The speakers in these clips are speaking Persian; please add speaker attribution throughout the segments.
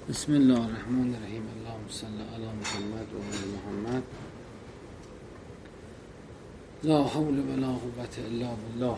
Speaker 1: بسم الله الرحمن الرحیم. اللهم صل علی محمد و آل محمد. لا حول ولا قوة الا بالله.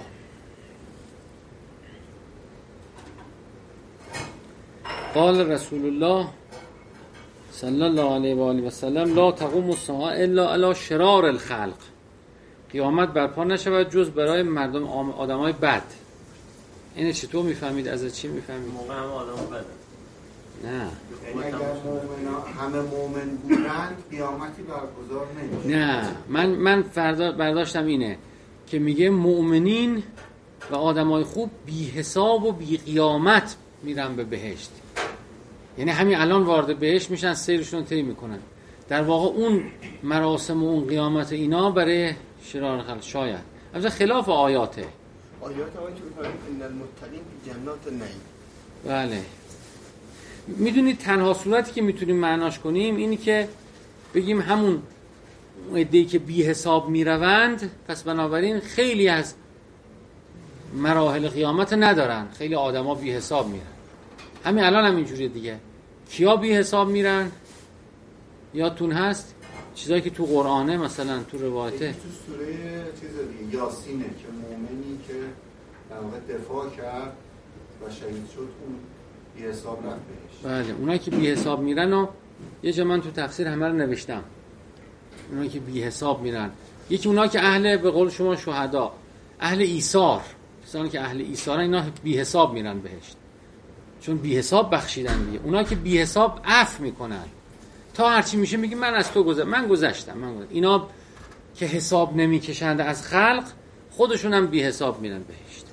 Speaker 1: قال رسول الله صلی الله علیه و آله و سلم: لا تقوم الساعة الا علی شرار الخلق. قیامت برپا نشود جز برای مردم آدمای بد. اینو چطور میفهمید؟ از چی میفهمید؟
Speaker 2: موقع همه آدم بده.
Speaker 1: نه،
Speaker 3: اگر همه مؤمن بودند قیامتی برگزار نمی‌شد.
Speaker 1: نه، من برداشتم اینه که میگه مؤمنین و آدمای خوب بی حساب و بی قیامت میرن به بهشت. یعنی همین الان وارد بهشت میشن، سیرشون طی میکنن. در واقع اون مراسم و اون قیامت اینا برای شرار خلق شاید البته خلاف آیاته.
Speaker 4: آیات آقای که می‌فرمایید ان المتقین فی جنات النعیم.
Speaker 1: بله، میدونید تنها صورتی که میتونیم معناش کنیم اینی که بگیم همون عده‌ای که بی حساب میروند، پس بنابراین خیلی از مراحل قیامت ندارن، خیلی آدما بی حساب میرن. همین الان هم اینجوریه دیگه. کیا بی حساب میرن؟ یادتون هست چیزایی که تو قرآنه، مثلا تو روایته،
Speaker 3: تو سوره چیز دیگه یاسینه که مؤمنی که در واقع دفاع کرد و شهید شد اون بی حساب رفت بهش.
Speaker 1: بله، اونایی که بی حساب میرن و یه جا من تو تفسیر همه رو نوشتم. اونایی که بی حساب میرن، یکی اونایی که اهل، به قول شما شهدا، اهل ایثار، کسانی که اهل ایثارن، اینا بی حساب میرن بهشت چون بی حساب بخشیدن دیگه. اونایی که بی حساب عفو میکنن تا هرچی میشه میگه من از تو من گذشتم. اینا که حساب نمیکشند از خلق، خودشون هم بی حساب میرن بهشت.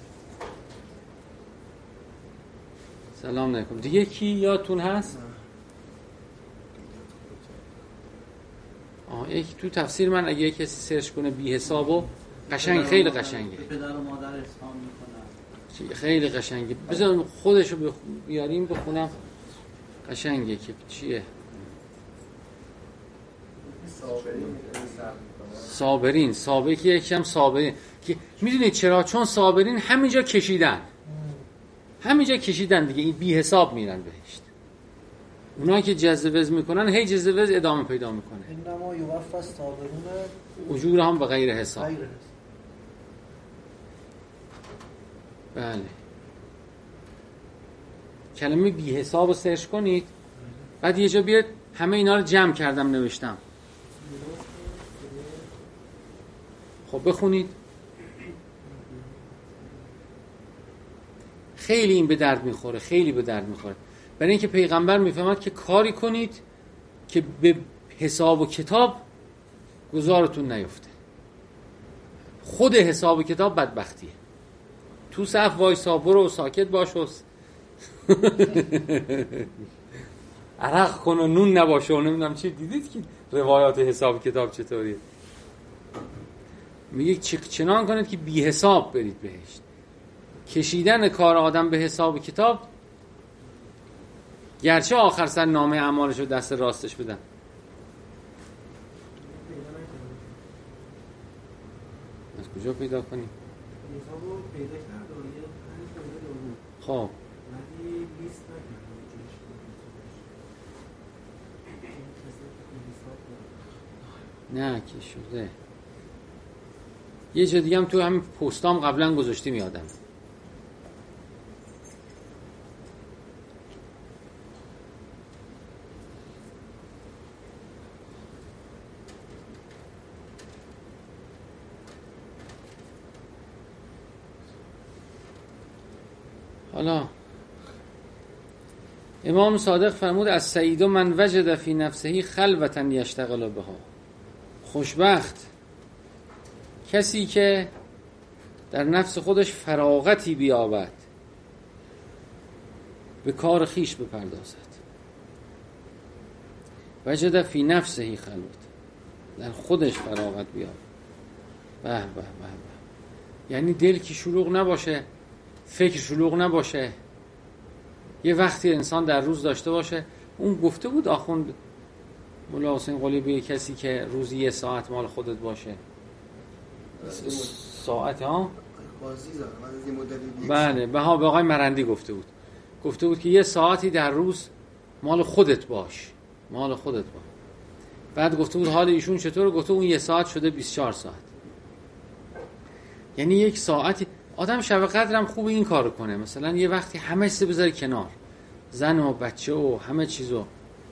Speaker 1: سلام علیکم. دیگه کی یادتون هست؟ یک تو تفسیر من اگه کسی سرچ کنه بی حسابو، قشنگ، خیلی قشنگه.
Speaker 2: پدر و مادر اسلام میکنن.
Speaker 1: خیلی قشنگه. بذار خودشو بیاریم بخونم. قشنگه که چیه؟ صابرین. سابقی یکم صابرین که میدونید چرا؟ چون صابرین همینجا کشیدن دیگه. این بی حساب میرن بهشت. اونایی که جزوز میکنن هی جزوز ادامه پیدا میکنه.
Speaker 5: انما یوفی الصابرون
Speaker 1: اجورهم به غیر حساب. بله، کلمه بی حساب رو سرچ کنید، بعد یه جا بیاد همه اینا رو جمع کردم نوشتم. خب بخونید. خیلی این به درد میخوره، خیلی به درد میخوره. برای اینکه پیغمبر میفهمد که کاری کنید که به حساب و کتاب گذارتون نیفته. خود حساب و کتاب بدبختیه. تو صف وایسا، برو ساکت باش و عرق کن و نون نباشه و نمیدونم چی. دیدید که روایات حساب و کتاب چطوریه؟ میگه چنان کنید که بی حساب برید بهشت. کشیدن کار آدم به حساب و کتاب، گرچه آخر سر نامه اعمالش رو دست راستش بدن. از کجا پیدا کنیم؟ خب نه که شده. یه جا دیگه هم تو همین پستام قبلا گذاشتیم یادم. حالا امام صادق فرمود: از سعید من وجد فی نفسه خلوة یشتغل بها. خوشبخت کسی که در نفس خودش فراغتی بیابد، به کار خیش بپردازد. وجد فی نفسه خلوة، در خودش فراغت بیابد. به به به به. یعنی دل کی شلوغ نباشه، فکر شلوغ نباشه. یه وقتی انسان در روز داشته باشه. اون گفته بود آخوند مولا حسین قلی به کسی که روزی 1 ساعت مال خودت باشه. ساعت ها؟ بله، به آقای مرندی گفته بود که 1 ساعتی در روز مال خودت باش. بعد گفته بود حال ایشون چطور؟ گفته اون 1 ساعت شده 24 ساعت. یعنی 1 ساعتی آدم شب قدرم خوبه این کارو کنه، مثلا یه وقتی همه چیز بذاره کنار، زن و بچه و همه چیزو،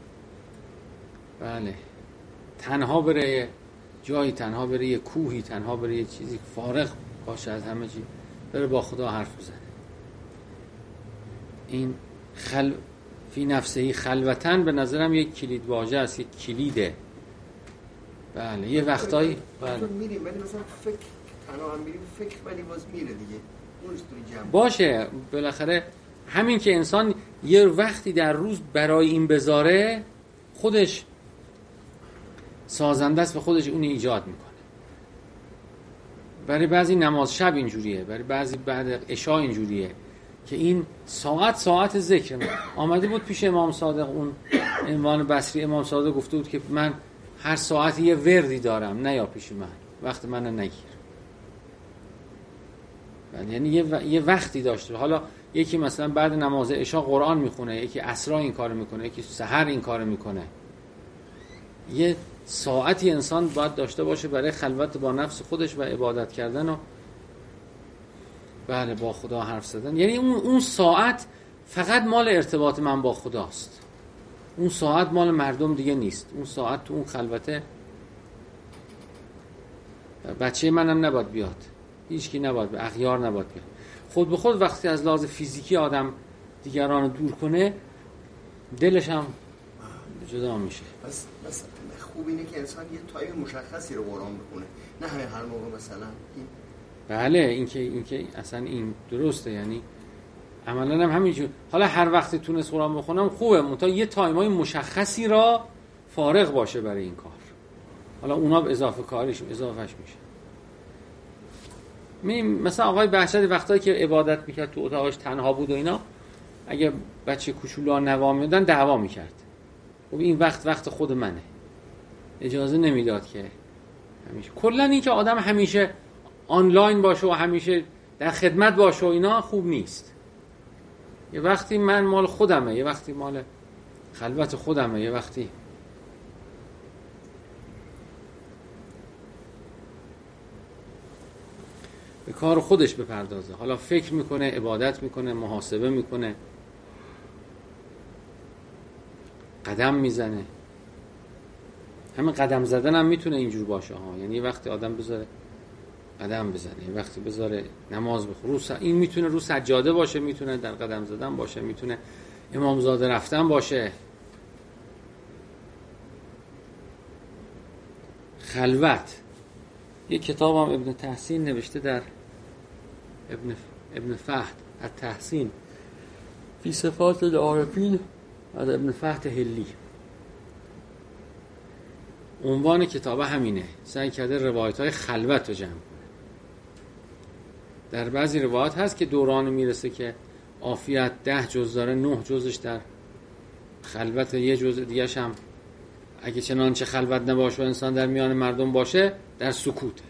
Speaker 1: بله، تنها بره جایی، تنها بره یه کوهی، تنها بره یه چیزی، فارغ باشه از همه چی، بره با خدا حرف بزنه. این فی نفسه خلوتن به نظرم یک کلید واژه است، یک کلیده. بله یه وقتایی
Speaker 4: بله میریم ولی مثلا فکر تنها هم میریم، فکر ولی باز میره دیگه، اونش توی جمع
Speaker 1: باشه. بالاخره همین که انسان یه وقتی در روز برای این بذاره، خودش سازنده است و خودش اون ایجاد میکنه. برای بعضی نماز شب اینجوریه، برای بعضی بعد عشاء اینجوریه که این ساعت ذکر. آمده بود پیش امام صادق، اون عنوان بصری امام صادق گفته بود که من هر ساعتی یه وردی دارم، نه یا پیش من، وقت من نگیر. یعنی یه وقتی داشته. حالا یکی مثلا بعد نماز عشاء قرآن میخونه، یکی عصرا این کارو میکنه، یکی سحر این کارو میکنه. یه ساعتی انسان باید داشته باشه برای خلوت با نفس خودش و عبادت کردن و بله با خدا حرف زدن. یعنی اون ساعت فقط مال ارتباط من با خداست. اون ساعت مال مردم دیگه نیست. اون ساعت تو اون خلوته بچه منم نباید بیاد، هیچکی نباید، اغیار نباید بیاد. خود به خود وقتی از لحاظ فیزیکی آدم دیگران رو دور کنه، دلش هم جدا میشه.
Speaker 4: بس خوب اینه که انسان یه تایم مشخصی رو قرآن بخونه، نه هر موقع مثلا این.
Speaker 1: بله این که اصلا این درسته، یعنی عملا هم همینجور. حالا هر وقتی تونست قرآن بخونم خوبه، منتها یه تایمای مشخصی را فارغ باشه برای این کار. حالا اونا اضافه کاریش اضافهش میشه. مثلا آقای بهشتی وقتایی که عبادت میکرد تو اتاقش تنها بود و اینا، اگه بچه کوچولو نوا میدن دعوا میکرد. خب این وقت خود منه، اجازه نمیداد که همیشه. کلا این که آدم همیشه آنلاین باشه و همیشه در خدمت باشه و اینا خوب نیست. یه وقتی من مال خودمه، یه وقتی مال خلوت خودمه، یه وقتی به کار خودش بپردازه. حالا فکر میکنه، عبادت میکنه، محاسبه میکنه، قدم میزنه. همین قدم زدن هم میتونه اینجور باشه ها. یعنی یه وقتی آدم بذاره قدم بزنه، یه وقتی بذاره نماز بخونه. این میتونه رو سجاده باشه، میتونه در قدم زدن باشه، میتونه امامزاده رفتن باشه. خلوت. یه کتاب هم ابن تحسین نوشته، در ابن فهد التحسین فی صفات العارفین از ابن فهد هلی. عنوان کتاب همینه، سعی کرده روایت‌های خلوت رو جمع کنه. در بعضی روایات هست که دوران میرسه که عافیت 10 جز داره، 9 جزش در خلوت، یه جز دیگه‌ش هم اگه چنانچه خلوت نباشه و انسان در میان مردم باشه در سکوته.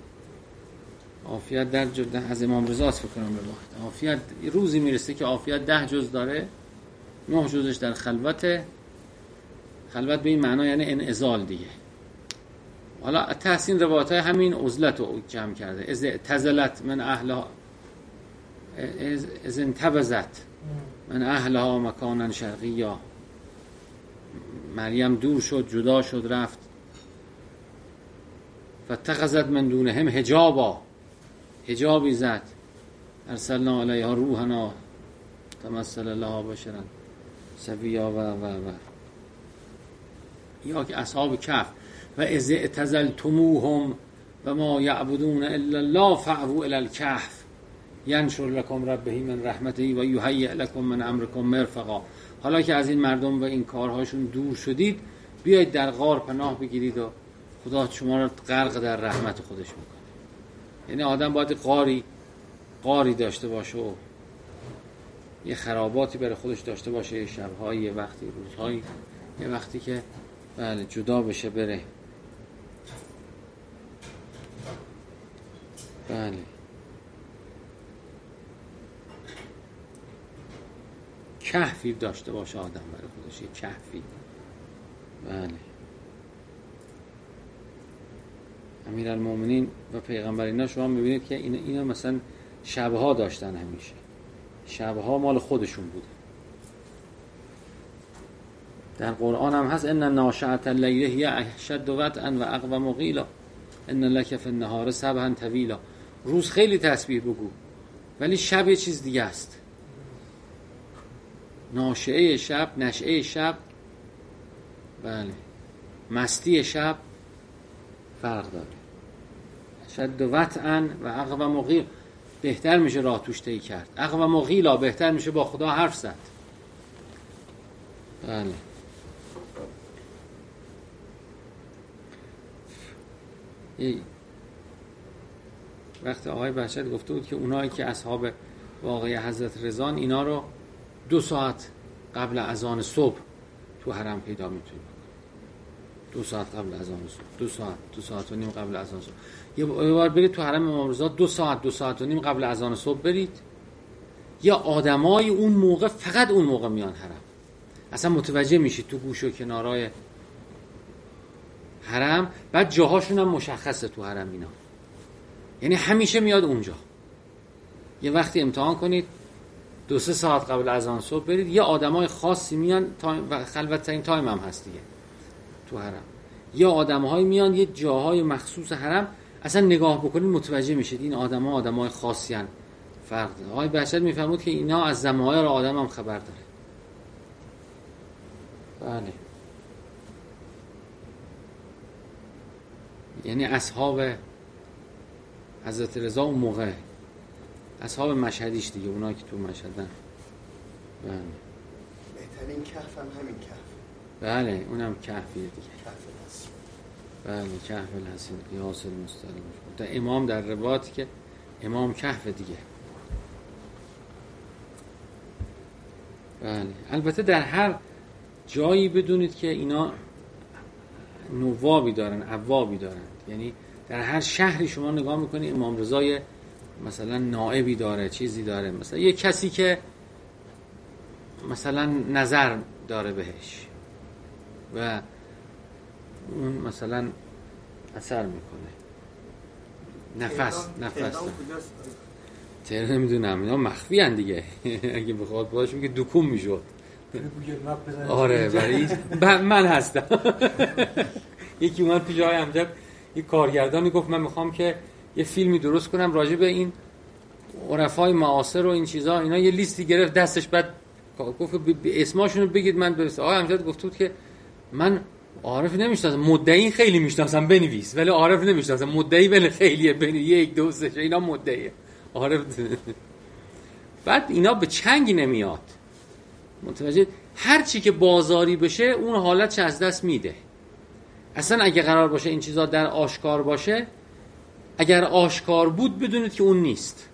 Speaker 1: عافیت در از امام رضا فکر کنم روایت. عافیت روزی میرسه که عافیت 10 جز داره، 9 جزش در خلوته. خلوت به این معنا یعنی انعزال دیگه. حالا تحسین روایت‌های همین عزلت رو جمع کرده. از اعتزلت من اهلها، از انتبذت من اهلها مکانا شرقیا. مریم دور شد، جدا شد، رفت. فاتخذت من دونهم حجابا، حجابی زد. ارسلنا علیها روحنا تمثل لها بشرا سویا و یا که اصحاب کهف و اذ اعتزلتموهم و ما یعبدون الا الله فاعوا الی الکهف ینشر لكم ربه من رحمته و یهیئ لكم من امرکم مرفقا. حالا که از این مردم و این کارهاشون دور شدید، بیایید در غار پناه بگیرید و خدا شما را غرق در رحمت خودش میکنه. یعنی آدم باید غاری داشته باشه و یه خراباتی برای خودش داشته باشه، یه شب‌های، یه وقتی، روزهای، یه وقتی که بله جدا بشه بره. بله کهفی داشته باشه آدم برای خودش، یه کهفی. بله. امیرالمومنین و پیغمبر اینا شما میبینید که اینا مثلا شبها داشتن، همیشه شبها مال خودشون بوده. در قرآن هم هست ان ناشئة اللیل هی اشد وطئا و اقوم قیلا ان لک فی النهار سبحا طویلا. روز خیلی تسبیح بگو ولی شب یه چیز دیگه است. ناشئه شب، نشئه شب، بله، مستی شب فرق داره. اشد وطئا و اقوم قیلا، بهتر میشه راه توش طی کرد. اقوم قیلا، بهتر میشه با خدا حرف زد. بله. وقت آقای بهشت گفته بود که اونایی که اصحاب واقعه حضرت رضا، اینا رو 2 ساعت قبل اذان صبح تو حرم پیدا میتونید. 2 ساعت قبل اذان صبح، 2 ساعت و نیم قبل اذان صبح. یه بار برید تو حرم امام رضا 2 ساعت و نیم قبل اذان صبح برید. یا آدمای اون موقع، فقط اون موقع میان حرم. اصلا متوجه میشید تو گوش و کنارای حرم. بعد جاهاشون هم مشخصه تو حرم اینا، یعنی همیشه میاد اونجا. یه وقتی امتحان کنید 2-3 ساعت قبل اذان صبح برید، یه آدمای خاصی میان و خلوت ترین تایم هم هست دیگه تو حرم. یا آدم‌های میان یه جاهای مخصوص حرم، اصلا نگاه بکنید متوجه میشید این آدم‌ها آدمای خاصی ان. فرق داره. آقای بهشت میفرمود که اینا از ضمایر آدم هم خبر داره. بله. یعنی اصحاب حضرت رضا اون موقع، اصحاب مشهدیش دیگه، اونایی که تو مشهدن. بله.
Speaker 4: بهترین کهف هم همین کهف.
Speaker 1: بله، اونم کهفیه دیگه.
Speaker 4: کهف الحسین.
Speaker 1: بله، کهف الحسین قیاس المستقیم. در امام در روایتی که امام کهف دیگه. بله. البته در هر جایی بدونید که اینا نوابی دارن، عوابی دارن. یعنی در هر شهری شما نگاه میکنید امام رضای مثلا نائبی داره، چیزی داره، مثلا یه کسی که مثلا نظر داره بهش و اون مثلا اثر میکنه. نفس داره. تهران نمیدونم، اینا مخفی هن دیگه. اگه بخواد باشه میگه دکون میشد. آره، برای من هستم. یکی اومد پیش آقای امجد، یک کارگردانی گفت من میخوام که یه فیلمی درست کنم راجع به این عرفای معاصر و این چیزا. اینا یه لیستی گرفت دستش، بعد گفت اسماشونو بگید من برسه. آقای امجد گفت بود که من عارف نمیشناسم، مدعی خیلی میشناسم، بنویس، ولی عارف نمیشناسم. مدعی ولی خیلیه، بنویس 1 2 3 اینا مدعیه، عارف. بعد اینا به چنگ نمیاد. متوجه؟ هر چی که بازاری بشه اون حالتش از دست میده. اصلا اگه قرار باشه این چیزا در آشکار باشه، اگر آشکار بود بدونید که اون نیست.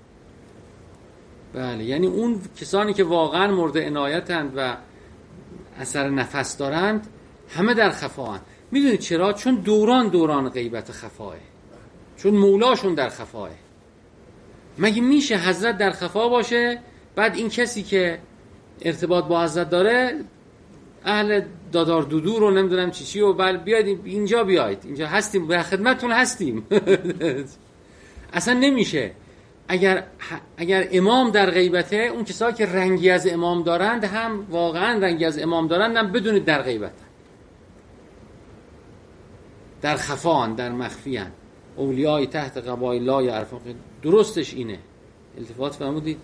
Speaker 1: بله، یعنی اون کسانی که واقعا مورد عنایتند و اثر نفس دارند همه در خفااند. میدونید چرا؟ چون دوران غیبت خفاه، چون مولاشون در خفاه. مگه میشه حضرت در خفا باشه بعد این کسی که ارتباط با حضرت داره اهل دادار دودو رو نمیدونم چی و بل بیاید اینجا، بیاید اینجا، هستیم در خدمتتون، هستیم. اصلا نمیشه. اگر امام در غیبته، اون کسایی که رنگی از امام دارند هم واقعا رنگی از امام دارند هم بدونید در غیبت، در خفان، در مخفیان. اولیای تحت قبای لا یعرفون. درستش اینه. التفات فرمودید.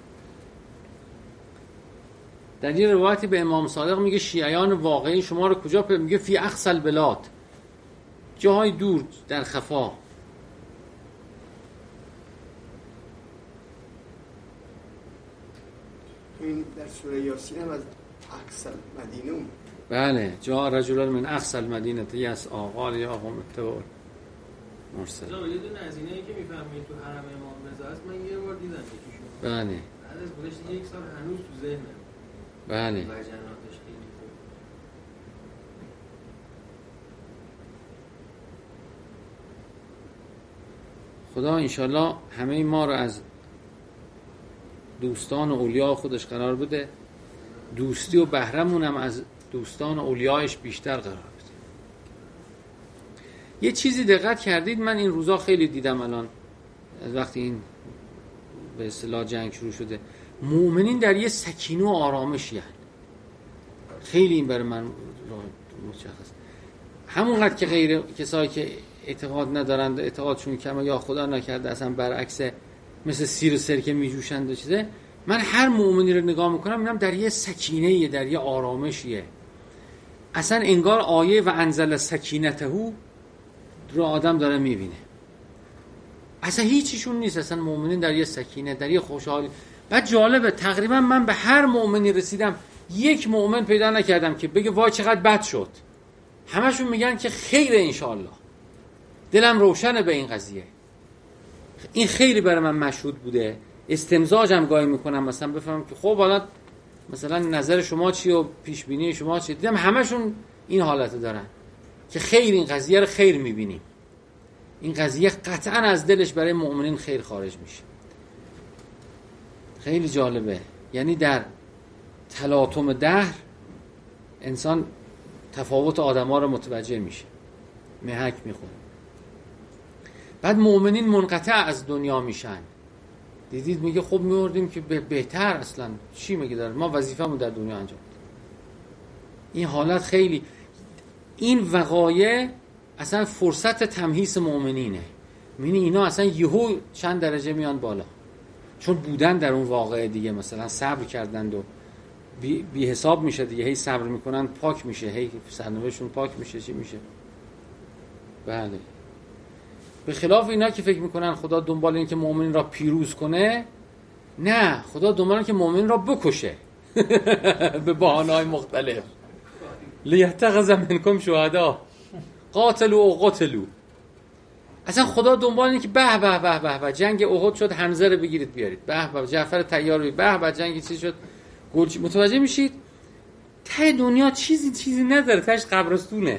Speaker 1: در یه روایتی به امام صادق میگه شیعیان واقعی شما رو کجا میگه فی اقصی البلاد، جاهای دور در خفا.
Speaker 4: این در سوره یاسین هم از اقصی مدینه اومد.
Speaker 1: بله، جا رجلان من اقصی المدینه یسعی قال یا قوم اتبعوا مرسل.
Speaker 2: یه دونه از اینایی که میفهمید تو حرم امام رضا است، من یه بار دیدم یکیشون.
Speaker 1: بله.
Speaker 2: بعد از گذشت 1 سال هنوز تو ذهنم.
Speaker 1: بله.
Speaker 2: و جناتش خیلی خوب.
Speaker 1: خدا انشالله همه ما رو از دوستان و اولیاء خودش قرار بده دوستی و بهرمون هم از دوستان اولیایش بیشتر قرار بده. یه چیزی دقت کردید من این روزا خیلی دیدم الان وقتی این به اصطلاح جنگ شروع شده، مؤمنین در یه سکینه و آرامشی هست. خیلی این برای من مشخص. همونقدر که غیر کسایی که اعتقاد ندارند اعتقادشون کمه یا خدا نکرده اصلا برعکس مثل سیر و سرکه میجوشند و چیزه، من هر مؤمنی رو نگاه میکنم میبینم در یه سکینه‌ایه، در یه آرامشیه. اصلا انگار آیه و انزل سکینته رو آدم داره میبینه. اصلا هیچیشون نیست، اصلا مؤمنین در یه سکینه، در یه خوشحالی. بعد جالبه تقریبا من به هر مؤمنی رسیدم یک مؤمن پیدا نکردم که بگه وای چقدر بد شد. همشون میگن که خیره انشاءالله. دلم روشنه به این قضیه. این خیلی برای من مشهود بوده. استمزاجم گاهی میکنم مثلا بفهمم که خب حالا مثلا نظر شما چی و پیش بینی شما چی. دیدم همشون این حالت دارن که خیر، این قضیه رو خیر میبینیم. این قضیه قطعا از دلش برای مؤمنین خیر خارج میشه. خیلی جالبه. یعنی در تلاطم دهر انسان تفاوت آدم‌ها رو متوجه میشه، محک میخونه. بعد مؤمنین منقطع از دنیا میشن. دیدید میگه خب میوردیم که بهتر، اصلا چی میگه داره ما وظیفه‌مون در دنیا انجام بدیم. این حالت خیلی، این وقایع اصلا فرصت تمهیص مؤمنینه. یعنی اینا اصلا یهو چند درجه میان بالا، چون بودن در اون واقعه دیگه، مثلا صبر کردند و بی حساب میشه دیگه، هی صبر میکنن پاک میشه، هی سرنوشتشون پاک میشه، چی میشه. بله. به خلاف اینا که فکر میکنن خدا دنبال این که مؤمنین را پیروز کنه، نه، خدا دنبال این که مؤمنین را بکشه به بهانه‌های مختلف. لیتخذ منکم شهدا قاتلوا و قتلوا. اصلا خدا دنبال اینه که به به به به به جنگ احد شد، حمزه رو بگیرید بیارید، به به جعفر طیار رو، به به جنگ چیز شد، متوجه میشید ته دنیا چیزی نداره، تهش قبرستونه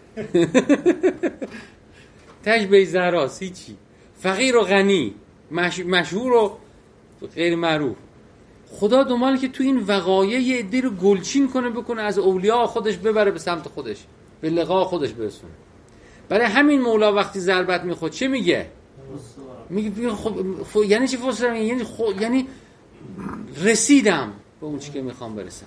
Speaker 1: تهش بیزهراست، هیچی، فقیر و غنی، مشهور و غیر معروف. خدا دنباله که تو این وقایع یه عده رو گلچین کنه از اولیاء خودش ببره به سمت خودش، به لقاء خودش برسونه. برای همین مولا وقتی ضربت میخواد چه میگه؟ میگه خب یعنی چی فسرم؟ یعنی رسیدم به اون چی که میخوام برسم.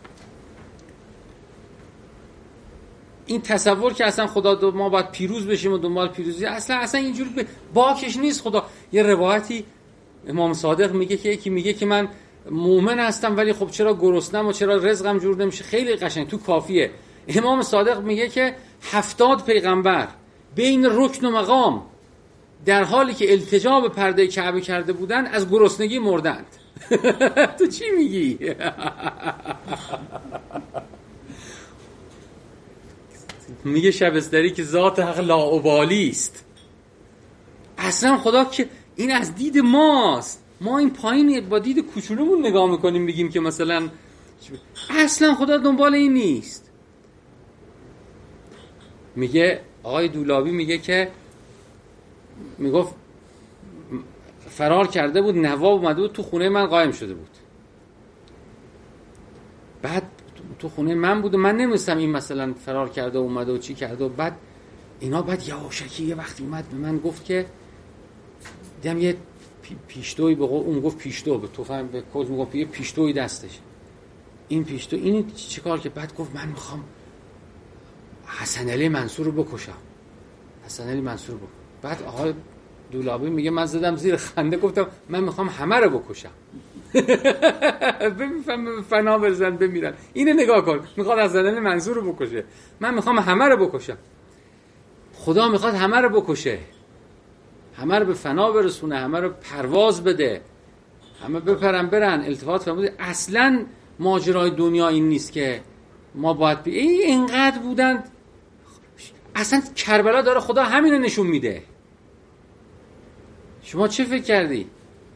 Speaker 1: این تصور که اصلا خدا ما باید پیروز بشیم و دنبال پیروزی، اصلا اینجوری باکش نیست. خدا یه روایتی امام صادق میگه که یکی میگه که من مؤمن هستم ولی خب چرا گرسنم و چرا رزقم جور نمیشه. خیلی قشنگ تو کافیه. امام صادق میگه که 70 پیغمبر بین رکن و مقام در حالی که التجا به پرده کعبه کرده بودن از گرسنگی مردند. تو چی میگی؟ میگه شبستری که ذات حق لاابالی است. اصلا خدا که این از دید ماست، ما این پایین با دید کوچولومون نگاه میکنیم بگیم که مثلا اصلا خدا دنبال این نیست. میگه آقای دولابی میگه که میگفت فرار کرده بود، نواب اومده بود تو خونه من قایم شده بود، بعد تو خونه من بود و من نمیستم این مثلا فرار کرده و اومده و چی کرده و بعد اینا بعد یواشکی یه وقتی اومد به من گفت که دیدم یه پیشتوی به اون گفت پیشتو به تو فهم به کل میگفت یه پیشتوی دستش، این پیشتو این چیکار که بعد گفت من میخوام حسن علی منصور رو بکشم، حسن علی منصور رو بکشم. بعد آقای دولابی میگه من زدم زیر خنده گفتم من میخوام همه رو بکشم. بفهم فنا برزن بمیرن. اینو نگاه کن، میخواد حسن علی منصور رو بکشه، من میخوام همه رو بکشم. خدا میخواد همه رو بکشه، همه رو به فنا برسونه، همه رو پرواز بده، همه بپرن برن. التفات فرمود اصلا ماجرای دنیا این نیست که ما باید اینقدر بودند. اصلا کربلا داره خدا همینو نشون میده. شما چه فکر کردی؟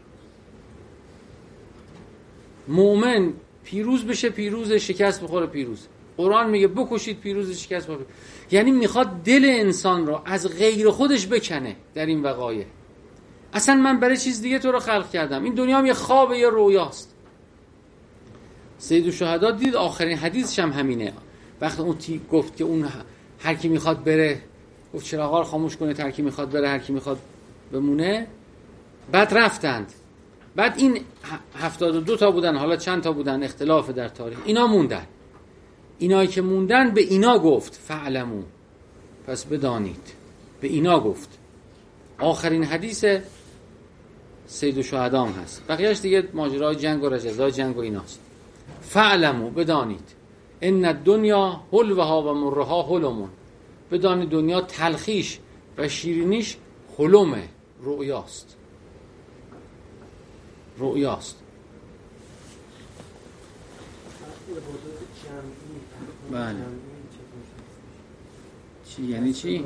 Speaker 1: مؤمن پیروز بشه پیروز، شکست بخوره پیروز. قرآن میگه بکشید پیروز، شکست بخوره. یعنی میخواد دل انسان رو از غیر خودش بکنه در این وقایع. اصلا من برای چیز دیگه تو رو خلق کردم. این دنیا هم یه خواب، یه رویاست. سید الشهدا دید آخرین حدیثش هم همینه. وقتی اون گفت که اون هر کی میخواد بره، گفت چراغا رو خاموش کنید، هر کی میخواد بره، هر کی میخواد بمونه. بعد رفتند. بعد این 72 تا بودن، حالا چند تا بودن اختلاف در تاریخ. اینا موندن. اینایی که موندن به اینا گفت فعلمو، پس بدانید. به اینا گفت. آخرین حدیث سید الشهدا هم هست. بقیه‌اش دیگه ماجرای جنگ و رجزای جنگ و ایناست. فعلمو، بدانید. ان الدنیا حلوها و مرها حلمون. بدانید دنیا تلخیش و شیرینیش حلمه، رؤیاست. رؤیاست. بله. چی یعنی چی؟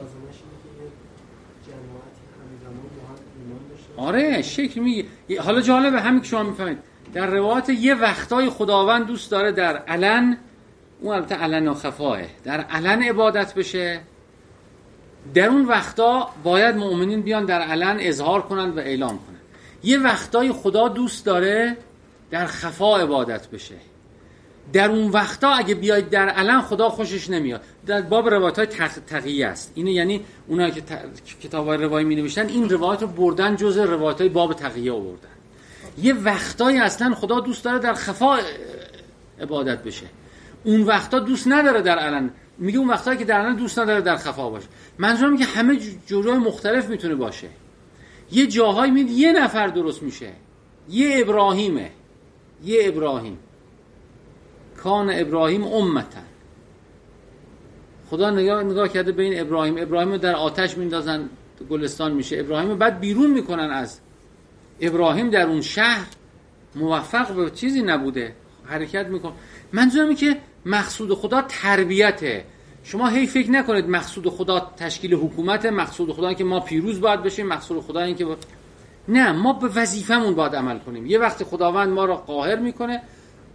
Speaker 1: آره شکل میگه. حالا جالبه همین که شما میفهمید در روایات یه وقتای خداوند دوست داره در علن، اون البته علن و خفاه، در علن عبادت بشه. در اون وقتا باید مؤمنین بیان در علن اظهار کنند و اعلام کنند. یه وقتای خدا دوست داره در خفا عبادت بشه. در اون وقتا اگه بیاید در علن خدا خوشش نمیاد. در باب روایت‌های تقیه است. اینه یعنی اونایی که کتاب‌های روایی می‌نوشتن این روایت رو بردن جزء روایت‌های باب تقیه آوردن. یه وقتایی اصلا خدا دوست داره در خفا عبادت بشه. اون وقتا دوست نداره در علن. میگه اون وقتایی که در علن دوست نداره در خفا باشه. منظورم که همه جورای مختلف میتونه باشه. یه جاهایی میاد یه نفر درست میشه. یه ابراهیمه. یه ابراهیم. کان ابراهیم امتن. خدا نگاه کرده به این ابراهیم رو در آتش میندازن گلستان میشه ابراهیم، بعد بیرون میکنن از ابراهیم. در اون شهر موفق به چیزی نبوده، حرکت میکنه. منظورم اینه که مقصود خدا تربیته. شما هی فکر نکنید مقصود خدا تشکیل حکومته، مقصود خدا این که ما پیروز باید بشیم، مقصود خدا این که نه، ما به وظیفمون باید عمل کنیم. یه وقتی خداوند ما رو قاهر میکنه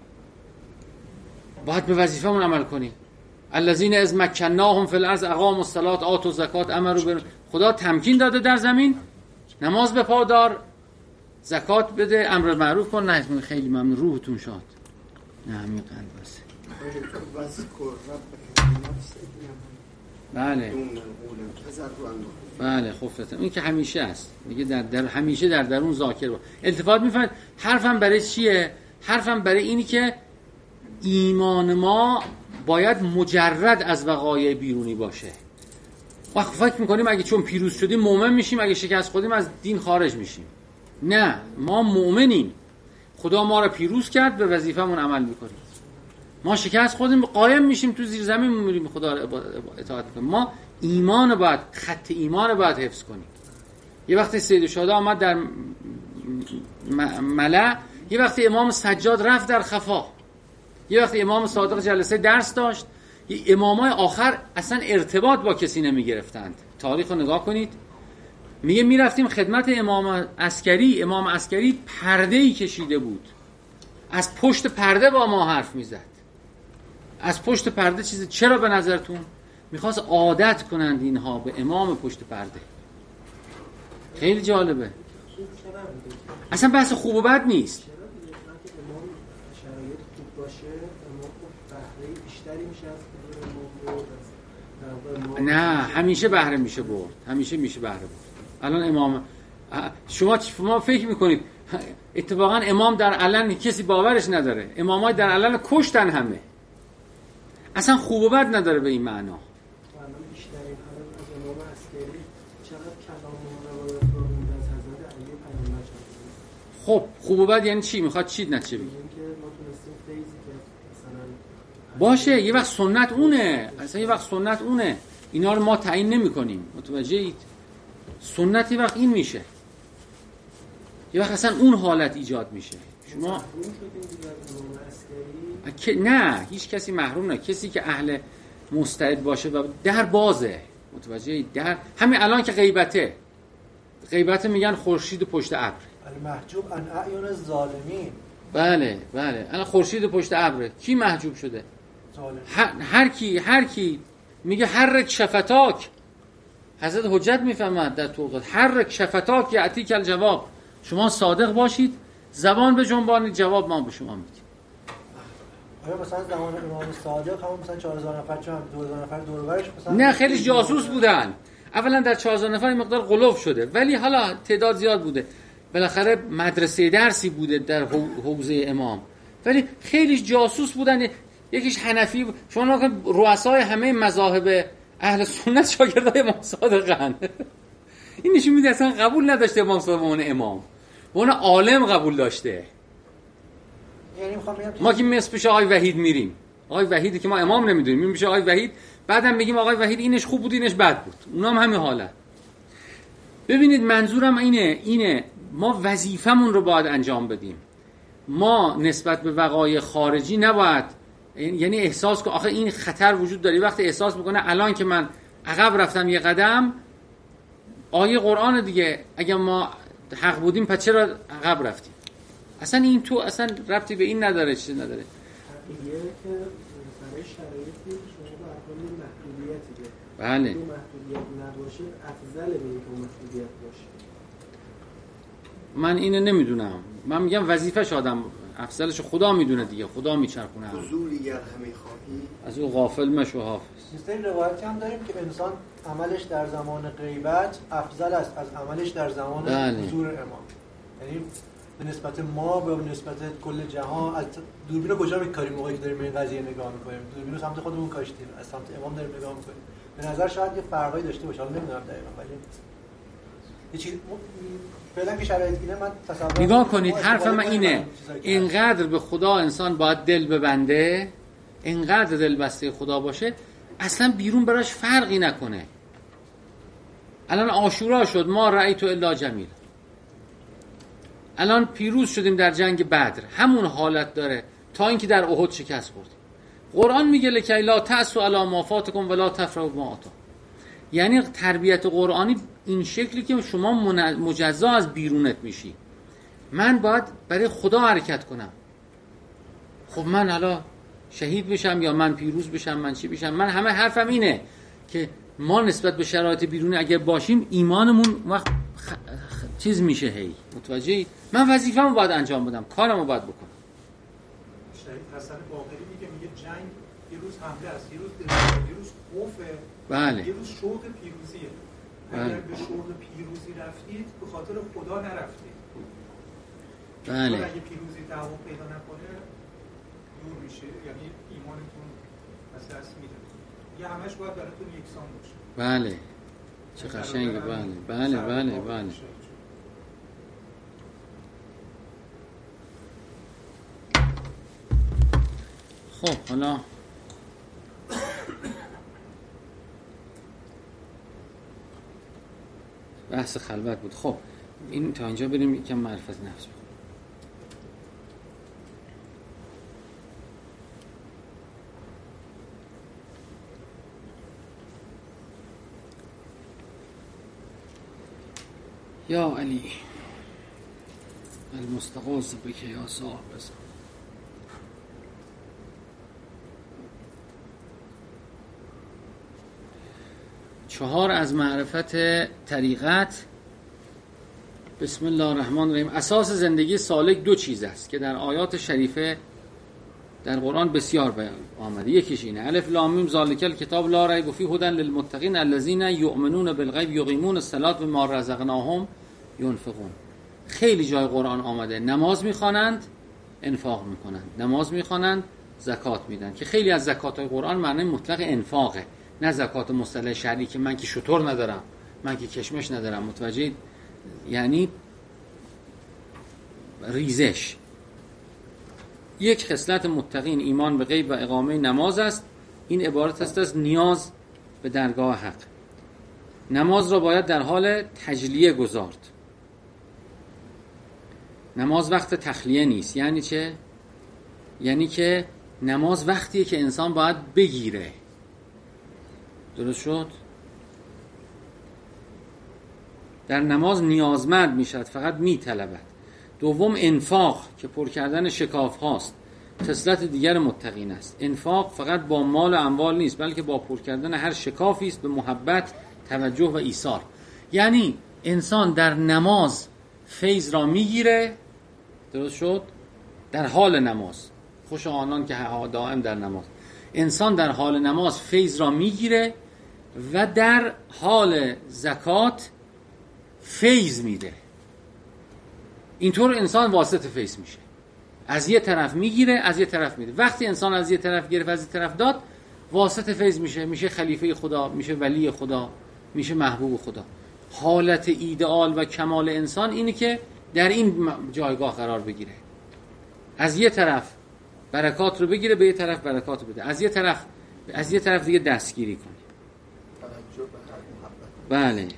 Speaker 1: باید به وظیفمون عمل کنیم. الذین اذ مکناهم فی الارض اقاموا الصلاة آتوا الزکات امروا خدا تمکین داده در زمین، نماز بپادار، زکات بده، امر معروف کن. نه خیلی ممنون، روحتون شاد. نه همین قلب بس. بله بله خفرتم. این که همیشه است، میگه در همیشه در درون ذاکر با. التفات میفرماید حرفم برای چیه؟ حرفم برای اینی که ایمان ما باید مجرد از وقایع بیرونی باشه. وقت فکر میکنیم اگه چون پیروز شدیم مؤمن میشیم، اگه شکست خودیم از دین خارج میشیم. نه، ما مؤمنیم. خدا ما رو پیروز کرد، به وظیفمون عمل میکنیم. ما شکست خودیم قایم میشیم، تو زیر زمین میمیریم، خدا رو اطاعت میکنیم. ما ایمان باید، خط ایمان باید حفظ کنیم. یه وقتی سید الشهدا آمد در ملأ، یه وقتی امام سجاد رفت در خفا، یه وقتی امام صادق جلسه درس داشت. امامای آخر اصلا ارتباط با کسی نمی گرفتند. تاریخ رو نگاه کنید، میگه میرفتیم خدمت امام عسکری پرده‌ای کشیده بود، از پشت پرده با ما حرف میزد. از پشت پرده چیزی. چرا به نظرتون؟ میخواست عادت کنند اینها به امام پشت پرده. خیلی جالبه. اصلا بحث خوب و بد نیست. نه همیشه بهره میشه برد. همیشه میشه بهره برد. الان امام شما فکر میکنید اتفاقا امام در علن کسی باورش نداره. امامای در علن کشتن همه. اصلا خوب و بد نداره به این معنا. خب خوب و بد یعنی چی؟ میخواد چی نتیجه بگه؟ باشه یه وقت سنت اونه، اصلا یه وقت سنت اونه، اینا رو ما تعیین نمی کنیم. متوجه اید؟ سنت یه وقت این میشه، یه وقت اصلا اون حالت ایجاد میشه. شما نه، هیچ کسی محروم نه. کسی که اهل مستعد باشه و در بازه. متوجه اید؟ در همین الان که غیبت میگن خورشید پشت ابر،
Speaker 5: المحجوب عن اعین الظالمین.
Speaker 1: بله الان خورشید پشت ابر. کی محجوب شده؟ هر کی میگه حرک شفتاک. حضرت حجت میفهمد در توقیت حرک شفتاک یعطیک الجواب. شما صادق باشید، زبان به جنبانید، جواب ما به شما میدیم.
Speaker 5: آیا مثلا زمان امام صادق هم مثلا 4000 نفر چون 2000 نفر دور و برش مثلا
Speaker 1: نه خیلی جاسوس بودن. اولا در 4000 نفر این مقدار غلو شده، ولی حالا تعداد زیاد بوده. بالاخره مدرسه درسی بوده در حوزه امام، ولی خیلی جاسوس بودن. یکیش حنفی شما رؤسای همه مذاهب اهل سنت شاگردای امام صادقن. این نشون میده اصلا قبول نداشته امام صادق اون امام، اون عالم قبول داشته.
Speaker 5: یعنی
Speaker 1: ما که مثل پیش آقای وحید میریم، آقای وحیدی که ما امام نمیدونیم، میریم پیش آقای وحید، بعدم میگیم آقای وحید اینش خوب بود اینش بد بود، اونا هم همین حالت. ببینید منظورم اینه ما وظیفمون رو باید انجام بدیم. ما نسبت به وقایع خارجی نباید، یعنی احساس که آخه این خطر وجود داره. وقتی احساس میکنه الان که من عقب رفتم یه قدم، آیه قرآن دیگه اگه ما حق بودیم پس چرا عقب رفتیم؟ اصلا این تو اصلا ربطی به این نداره، چیز نداره.
Speaker 6: حقیقه که برای شرایطی شما به احوال محدودیتی داره.
Speaker 1: بله.
Speaker 6: اون محدودیت نباشه افضل به این که محدودیت باشه.
Speaker 1: من اینو نمیدونم. من میگم وظیفه‌ش آدم افضلش خدا میدونه دیگه، خدا میچرخونه.
Speaker 4: حضوری گر همی خواهی
Speaker 1: از او غافل مشو حافظ.
Speaker 5: سیستم روایتی هم داریم که انسان عملش در زمان غیبت افضل است از عملش در زمان حضور امام. یعنی به نسبت ما به نسبت کل جهان، از دوربین کجا می‌کاریم موقعی که داریم این قضیه نگاه می‌کنیم؟ دوربین رو سمت خودمون کاشتیم، از سمت امام داریم نگاه می‌کنیم. به نظر شاید یه فرقی داشته باشه، نمی‌دونم دقیقاً، ولی یه چیز فعلا که شرایط اینه من تصور
Speaker 1: نگاه کنید. حرف من اینه اینقدر به خدا انسان باید دل ببنده، اینقدر دل بسته خدا باشه اصلا بیرون براش فرقی نکنه. الان عاشورا شد، ما رأیت الا جمیل. الان پیروز شدیم در جنگ بدر، همون حالت داره تا اینکه در احد شکست خوردیم. قرآن میگه لکی لا تأسوا علی ما فاتکم ولا تفرحوا بما آتاکم. یعنی تربیت قرآنی این شکلی که شما مجزا از بیرونت میشی. من باید برای خدا حرکت کنم. خب من حالا شهید بشم یا من پیروز بشم، من چی بشم؟ من همه حرفم اینه که ما نسبت به شرایط بیرونی اگر باشیم ایمانمون وقت چیز میشه. هی متوجهی؟ من وظیفه‌مو باید انجام بدم، کارمو باید بکنم.
Speaker 7: شهید حسن باقری میگه جنگ یه روز حمله است، یه روز خوفه،
Speaker 1: بله.
Speaker 7: یه روز شوق پیروزیه. اگر به شوق پیروزی رفتید به خاطر خدا نرفتید.
Speaker 1: بله.
Speaker 7: اگه پیروزی دوام پیدا نکنه دور میشه، یعنی ایمانتون از دست میره. یه همش باید براتون یکسان باشه.
Speaker 1: بله. چه قشنگه. بله. خب حالا بحث خلوت بود. خب این تا اینجا بریم یکم معرفت نفس بکنیم. یا علی المستغاث بک یا صاحب الزمان. 4 از معرفت طریقت. بسم الله الرحمن الرحیم. اساس زندگی سالک 2 چیز است که در آیات شریفه در قرآن بسیار بیان آمده. یکیش اینه الف لام میم ذالک الکتاب لا ریب فیه هدی للمتقین الذین یؤمنون بالغیب یقیمون الصلاة و ما رزقناهم ينفقون. خیلی جای قرآن آمده نماز میخوانند انفاق میکنند، نماز میخوانند زکات میدن، که خیلی از زکات‌های قرآن معنی مطلق انفاقه، نه زکات مصطلح شرعی که من که شتر ندارم، من که کشمش ندارم. متوجه؟ یعنی ریزش. یک خصلت متقین ایمان به غیب و اقامه نماز است. این عبارت است از نیاز به درگاه حق. نماز را باید در حال تجلیه گذارد. نماز وقت تخلیه نیست. یعنی چه؟ یعنی که نماز وقتیه که انسان باید بگیره. درست شد؟ در نماز نیازمند میشد، فقط میطلبد. دوم انفاق که پر کردن شکاف هاست، خصلت دیگر متقین است. انفاق فقط با مال و اموال نیست، بلکه با پر کردن هر شکافی است به محبت، توجه و ایثار. یعنی انسان در نماز فیض را میگیره. درست شد؟ در حال نماز خوش آنان که دائم در نماز. انسان در حال نماز فیض را میگیره و در حال زکات فیض میده. اینطور انسان واسط فیض میشه، از یه طرف میگیره از یه طرف میده. وقتی انسان از یه طرف گرفت از یه طرف داد، واسط فیض میشه، میشه خلیفه خدا، میشه ولی خدا، میشه محبوب خدا. حالت ایدئال و کمال انسان اینه که در این جایگاه قرار بگیره، از یه طرف برکات رو بگیره، به یه طرف برکات رو بده، از یه طرف دیگه دستگیری کنه. بله.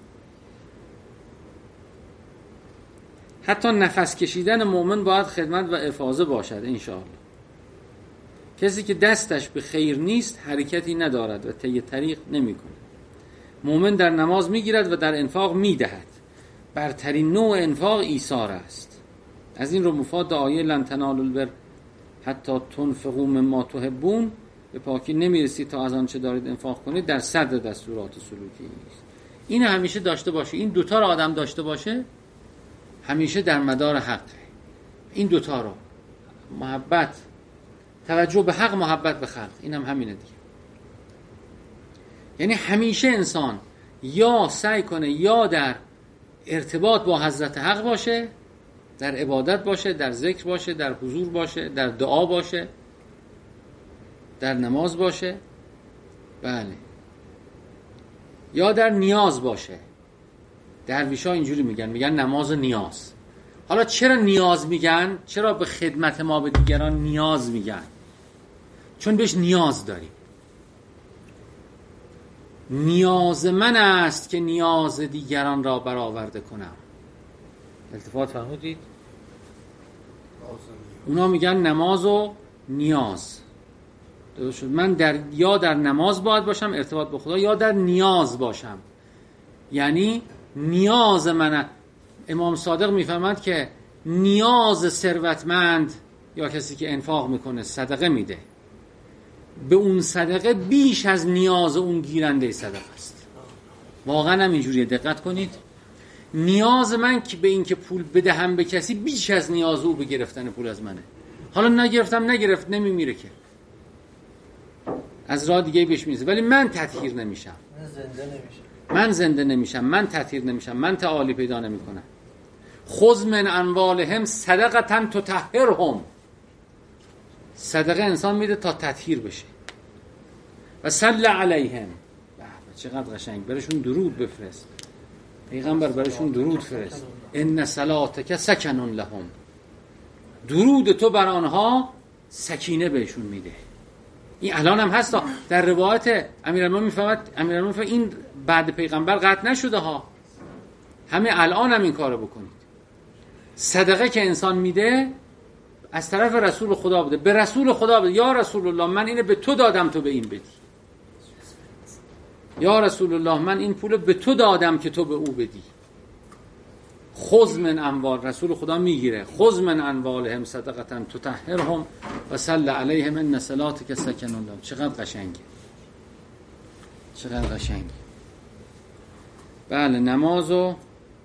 Speaker 1: حتی نفس کشیدن مؤمن باید خدمت و افاضه باشد انشاءالله. کسی که دستش به خیر نیست حرکتی ندارد و طی طریق نمی کنه. مؤمن در نماز می گیرد و در انفاق می دهد. برترین نوع انفاق ایثار است. از این رو مفاد آیه لن تنالوا البر حتی تنفقوا مما تحبون، به پاکی نمیرسید تا از آنچه دارید انفاق کنید، در صدر دستورات سلوکی است. این همیشه داشته باشه، این دوتا رو آدم داشته باشه همیشه در مدار حقه. این دوتا رو، محبت، توجه به حق، محبت به خلق، این هم همینه دیگه. یعنی همیشه انسان یا سعی کنه یا در ارتباط با حضرت حق باشه، در عبادت باشه، در ذکر باشه، در حضور باشه، در دعا باشه، در نماز باشه، بله، یا در نیاز باشه. درویشا اینجوری میگن نماز نیاز. حالا چرا نیاز میگن؟ چرا به خدمت ما به دیگران نیاز میگن؟ چون بهش نیاز داریم. نیاز من است که نیاز دیگران را برآورده کنم. التفات فرمودید؟ اونا میگن نماز و نیاز. درست شد. من یا در نماز باید باشم، ارتباط با خدا، یا در نیاز باشم. یعنی نیاز من، امام صادق میفرماد که نیاز ثروتمند یا کسی که انفاق میکنه، صدقه میده، به اون صدقه بیش از نیاز اون گیرنده صدقه است. واقعا هم اینجوریه، دقت کنید. نیاز من که به این که پول بدهم به کسی بیش از نیاز او به گرفتن پول از منه. حالا نگرفت نمیمیره که، از راه دیگه بهش میرسه، ولی من تطهیر نمیشم، من زنده نمیشم، من تطهیر نمیشم، من تعالی پیدا نمیکنم. خذ من اموالهم صدقه تطهرهم. صدقه انسان میده تا تطهیر بشه. و صلی علیهم، چقدر قشنگ، برشون درود بفرست. پیغمبر برشون درود فرست. ان صلاتک سکن لهم. درود تو بر آنها سکینه بهشون میده. این الان هم هست در روایت امیرالمومنین میفرماد این بعد پیغمبر قطع نشده ها، همه الان هم این کارو بکنید. صدقه که انسان میده از طرف رسول خدا بوده، به رسول خدا بوده. یا رسول الله من اینو به تو دادم تو به این بدی. یا رسول الله من این پولو به تو دادم که تو به او بدی. خذ من اموال، رسول خدا میگیره، خذ من اموالهم صدقه تطهرهم و صلی علیهم ان صلاتک سکن لهم. چقدر قشنگه، چقدر قشنگه. بله، نماز و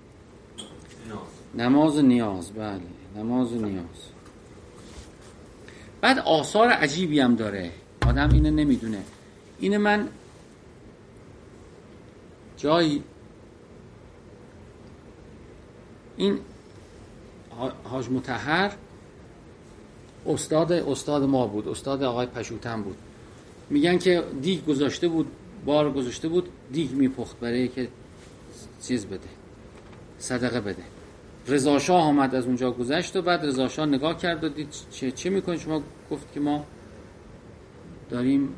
Speaker 1: نیاز. بله، نماز و نیاز. بعد آثار عجیبی هم داره، آدم اینو نمیدونه. اینه من جایی این حاج مطهر استاد ما بود، استاد آقای پشوتن بود. میگن که دیگ گذاشته بود، بار گذاشته بود، دیگ میپخت برای که چیز بده، صدقه بده. رضا شاه آمد از اونجا گذشت و بعد رضا شاه نگاه کرد و دید چه میکنید شما؟ گفت که ما داریم،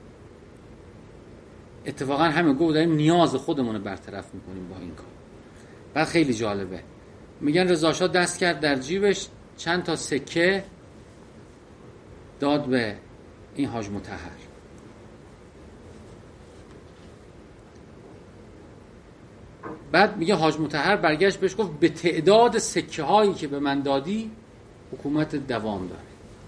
Speaker 1: اتفاقا همه گفت داریم نیاز خودمون رو برطرف میکنیم با این کار. بعد خیلی جالبه، میگن رضا شاه دست کرد در جیبش، چند تا سکه داد به این حاج مطهر. بعد میگه حاج مطهر برگشت بهش گفت به تعداد سکه هایی که به من دادی حکومت دوام داره.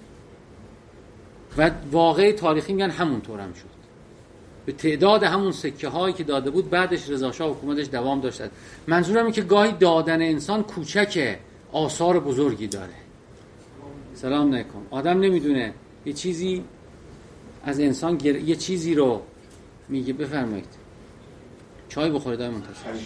Speaker 1: و واقعی تاریخی میگن همونطور هم شد. به تعداد همون سکه هایی که داده بود بعدش رضا شاه حکومتش دوام داشت. منظورم اینه که گاهی دادن انسان کوچکه، آثار بزرگی داره. سلام علیکم. آدم نمیدونه یه چیزی از انسان یه چیزی رو میگه. بفرمایید چای بخورید آقای منتصر.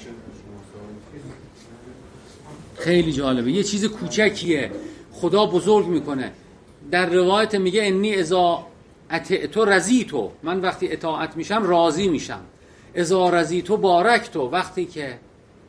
Speaker 1: خیلی جالبه. یه چیز کوچکیه خدا بزرگ میکنه. در روایت میگه انی اذا اطعت رضیت، من وقتی اطاعت میشم راضی میشم. اذا رضیت بارکت، وقتی که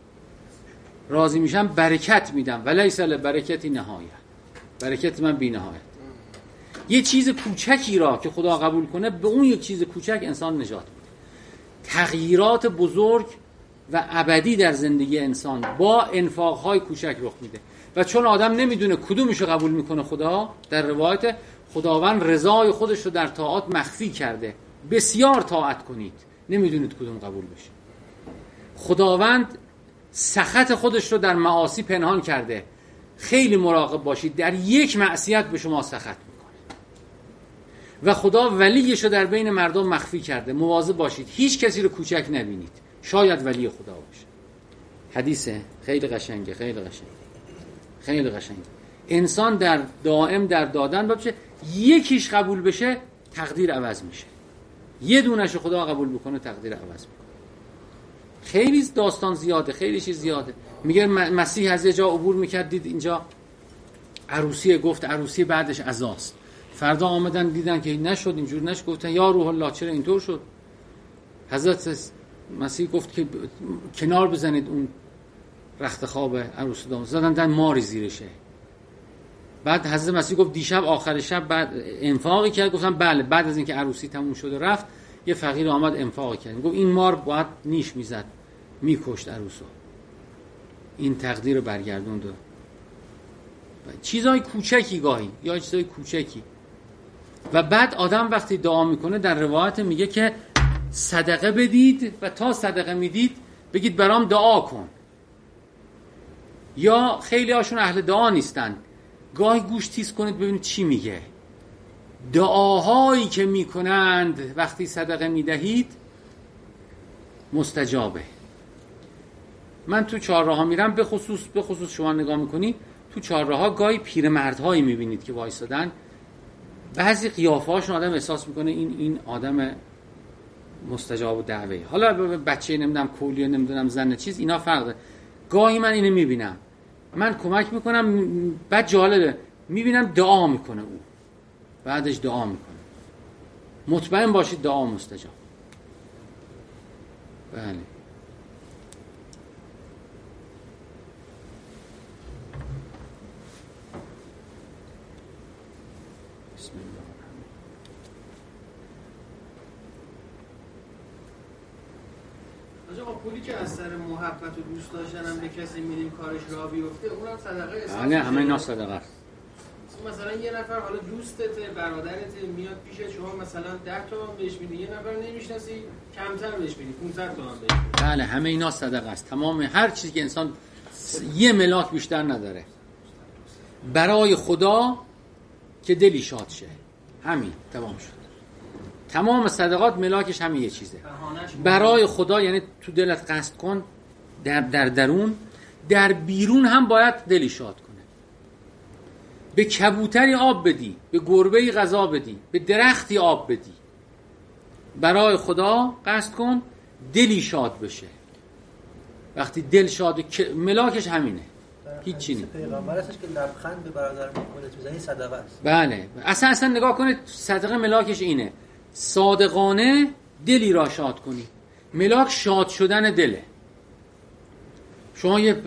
Speaker 1: راضی میشم برکت میدم. ولیس لبرکتی نهایه، برکت من بی نهایت. یه چیز کوچکی را که خدا قبول کنه، به اون یک چیز کوچک انسان نجات میده. تغییرات بزرگ و ابدی در زندگی انسان با انفاقهای کوچک رخ میده. و چون آدم نمیدونه کدومشو قبول میکنه خدا، در روایت خداوند رضای خودش رو در طاعات مخفی کرده. بسیار طاعت کنید، نمیدونید کدوم قبول بشه. خداوند سخط خودش رو در معاصی پنهان کرده. خیلی مراقب باشید، در یک معصیت به شما سخط میکنه. و خدا ولیش رو در بین مردم مخفی کرده. مواظب باشید هیچ کسی رو کوچک نبینید، شاید ولی خدا باشه. حدیثه خیلی قشنگه، خیلی قشنگه، خیلی قشنگه. انسان در دائم در دادن باشه، یکیش قبول بشه تقدیر عوض میشه. یه دونش خدا قبول بکنه تقدیر عوض میکنه. خیلی داستان زیاده، خیلی چیز زیاده. میگه مسیح از یه جا عبور میکرد، دید اینجا عروسیه، گفت عروسی بعدش عزاست. فردا آمدن دیدن که نشد، اینجور نشد، گفتن یا روح الله چرا اینطور شد؟ حضرت مسیح گفت که کنار بزنید اون رخت خواب عروس دام. زدن در ماری زیرشه. بعد حضرت مسیح گفت دیشب آخر شب بعد انفاقی کرد. گفتم بله. بعد از اینکه عروسی تموم شد و رفت، یه فقیر آمد انفاقی کرد. گفت این مار باید نیش میزد، میکشت عروسو. این تقدیر رو برگردوند. چیزای کوچکی گاهی، یا چیزای کوچکی. و بعد آدم وقتی دعا میکنه، در روایت میگه که صدقه بدید و تا صدقه میدید بگید برام دعا کن. یا خیلی هاشون اهل دعا نیستن، گاهی گوش تیز کنید ببینید چی میگه. دعاهایی که میکنند وقتی صدقه میدهید مستجابه. من تو چهارراه میرم، به خصوص شما نگاه میکنید تو چهارراه گاهی پیرمردهایی میبینید که وایسادن. بعضی قیافه هاشون آدم احساس میکنه این آدم مستجاب دعوه. حالا بچه نمیدونم کولیه نمیدونم زن چیز، اینا فرقه. گاهی من اینو میبینم، من کمک میکنم، بعد جالبه میبینم دعا میکنه او، بعدش دعا میکنه. مطمئن باشید دعا مستجاب. بله. بسم الله.
Speaker 2: آقا پولی که از سر محبت و دوست داشتن هم به کسی میدیم کارش راه بیفته، اونم صدقه است.
Speaker 1: بله همه اینا صدقه است.
Speaker 2: مثلا یه نفر حالا دوستته، برادرته، میاد پیش شما مثلا 10 تومن بهش میدی، یه نفر نمیشناسی کمتر بهش میدی 500 تومن بهش میدی.
Speaker 1: بله همه اینا صدقه است. تمام هر چیزی که انسان یه ملاک بیشتر نداره برای خدا که دلی شاد شه، همین تمام شد. تمام صدقات ملاکش همین یه چیزه، برای خدا. یعنی تو دلت قصد کن، در درون، در بیرون هم باید دلی شاد کنه. به کبوتری آب بدی، به گربه‌ای غذا بدی، به درختی آب بدی، برای خدا قصد کن دلی شاد بشه. وقتی دل شاد، ملاکش همینه، هیچی نیست.
Speaker 5: پیغمبر هستش که لبخند به برادر میکنه تو زنی صدقه است.
Speaker 1: بله اصلا نگاه کنید، صدقه ملاکش اینه، صادقانه دلی را شاد کنی. ملاک شاد شدن دله. شما یه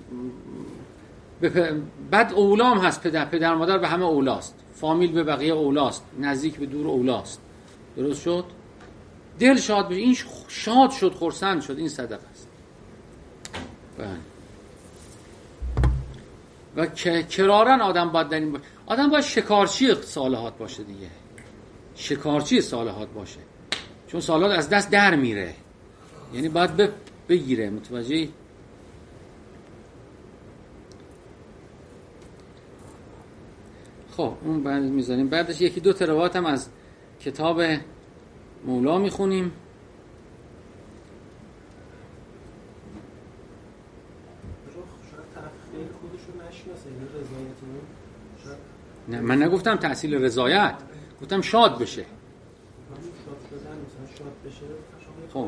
Speaker 1: بعد اولام هست، پدر مادر به همه اولاست، فامیل به بقیه اولاست، نزدیک به دور اولاست. درست شد؟ دل شاد بشه، این شاد شد، خرسند شد، این صدقه است. بله. و کرارن آدم باید در این باشه. آدم باید شکارچی صالحات باشه دیگه، شکارچی صالحات باشه، چون صالحات از دست در میره. یعنی باید بگیره. متوجهی؟ خب اون بعد میذاریم، بعدش یکی دو تا روایت هم از کتاب مولا میخونیم.
Speaker 6: شاید طرف خیلی خودش رو نشناسه، این رضایتمون شاید
Speaker 1: نه من نگفتم تحصیل رضایت، گفتم شاد بشه.
Speaker 6: شاد شدن مثلا شاد بشه
Speaker 1: خب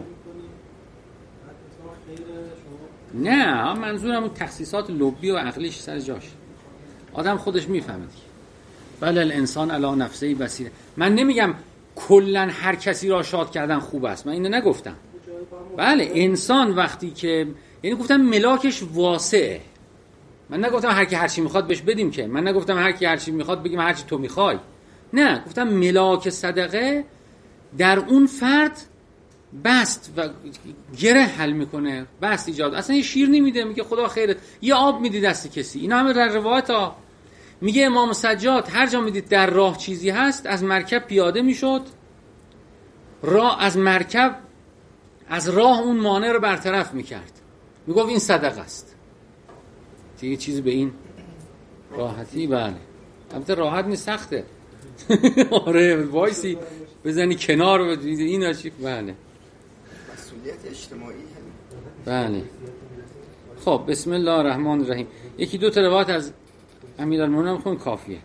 Speaker 6: شما
Speaker 1: نه منظورم اون تخصیصات لبی و عقلیش سر جاش، آدم خودش میفهمه دیگه. بله الانسان علی نفسه بصیره. من نمیگم کلا هر کسی را شاد کردن خوب است، من اینو نگفتم. بله انسان وقتی که یعنی گفتم ملاکش واسعه، من نگفتم هر کی هر چی میخواد بهش بدیم، که من نگفتم هر کی هر چی میخواد بگیم هر چی تو میخوای، نه گفتم ملاک صدقه در اون فرد بست و گره حل میکنه، بست ایجاد. اصلا یه شیر نمیده میگه خدا خیرت، یه آب میدی دست کسی. اینا همه در روایت ها. میگه امام سجاد هر جا میدید در راه چیزی هست از مرکب پیاده میشد، راه از مرکب از راه اون مانع رو برطرف میکرد، میگفت این صدقه است. دیگه چیزی به این راحتی بله. البته راحت نیست، سخته. آره وایسی بزنی کنار و این چی بله.
Speaker 4: مسئولیت اجتماعی
Speaker 1: بله. خب بسم الله الرحمن الرحیم. یکی دو تا روایت از امیرالمومنین خون کافیه.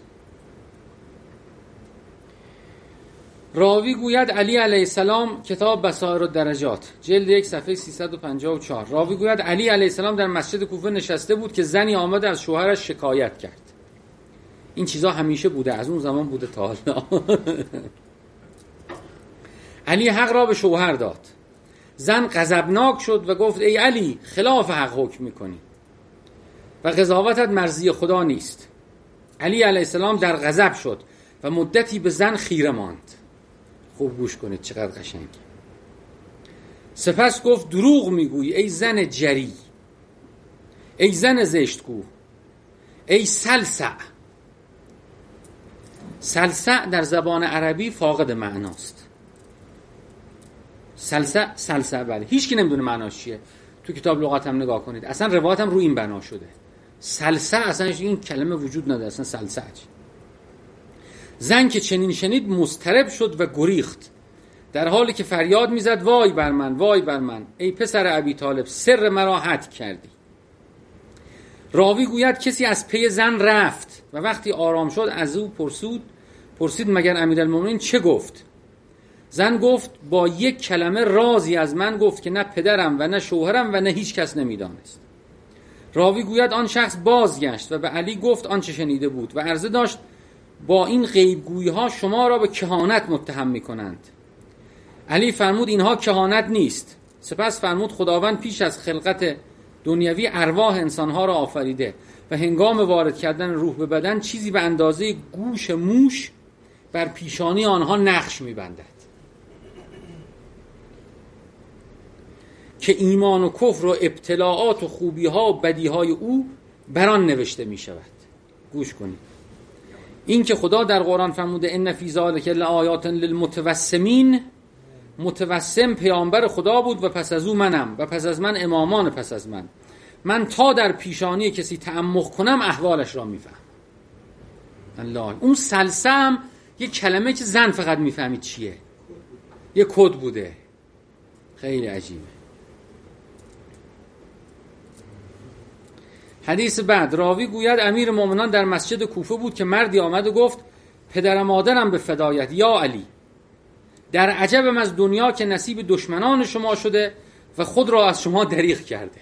Speaker 1: راوی گوید علی علیه السلام، کتاب بصائر الدرجات جلد 1 صفحه 354. راوی گوید علی علیه السلام در مسجد کوفه نشسته بود که زنی آمده از شوهرش شکایت کرد. این چیزا همیشه بوده، از اون زمان بوده تا حالا. علی حق را به شوهر داد. زن غضبناک شد و گفت ای علی خلاف حق حکم میکنی و قضاوتت مرضی خدا نیست. علی علیه السلام در غضب شد و مدتی به زن خیره ماند. خوب گوش کنید چقدر قشنگ. سپس گفت دروغ میگویی ای زن جری، ای زن زشتگو، ای سلسع. سلسع در زبان عربی فاقد معناست. سلسع بله، هیچ کی نمیدونه معناش چیه. تو کتاب لغات هم نگاه کنید، اصلا روایت هم رو این بنا شده. سلسع اصلا این کلمه وجود نداره، اصلا سلسع. زن که چنین شنید مضطرب شد و گریخت، در حالی که فریاد میزد وای بر من، وای بر من، ای پسر ابی طالب سر مرا هتک کردی. راوی گوید کسی از پی زن رفت و وقتی آرام شد از او پرسید مگر امیرالمومنین چه گفت؟ زن گفت با یک کلمه رازی از من گفت که نه پدرم و نه شوهرم و نه هیچ کس نمیدانست. راوی گوید آن شخص بازگشت و به علی گفت آنچه شنیده بود و عرضه داشت با این غیبگویی ها شما را به کهانت متهم می کنند. علی فرمود اینها کهانت نیست. سپس فرمود خداوند پیش از خلقت دنیوی ارواح انسانها را آفریده و هنگام وارد کردن روح به بدن چیزی به اندازه گوش موش بر پیشانی آنها نقش می بندد که ایمان و کفر و ابتلاعات و خوبی ها و بدی های او بران نوشته می شود. گوش کنید. این که خدا در قرآن فرموده ان فی ذلک لآیات للمتوسمین، متوسم پیامبر خدا بود و پس از او منم و پس از من امامان پس از من تا در پیشانی کسی تعمق کنم احوالش را میفهم. الله. اون سلسم یه کلمه که زن فقط میفهمید چیه، یه کد بوده. خیلی عجیبه. حدیث بعد راوی گوید امیر مومنان در مسجد کوفه بود که مردی آمد و گفت پدر مادرم به فدایت یا علی، در عجبم از دنیا که نصیب دشمنان شما شده و خود را از شما دریغ کرده.